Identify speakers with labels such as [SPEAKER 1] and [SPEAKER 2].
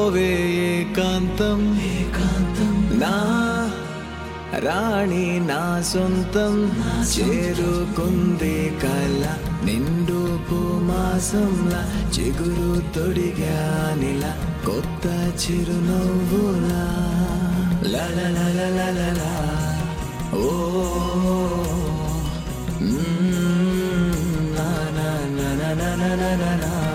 [SPEAKER 1] పోవే ఏకాంతం నా రాణి నా సొంతం చేరుకుంది కల నిండు మాసంలా చిగురు తొడిగానిలా కొత్త చిరునవ్వులా లలలలలలలా ఓ నా నా నా నా నా నా నా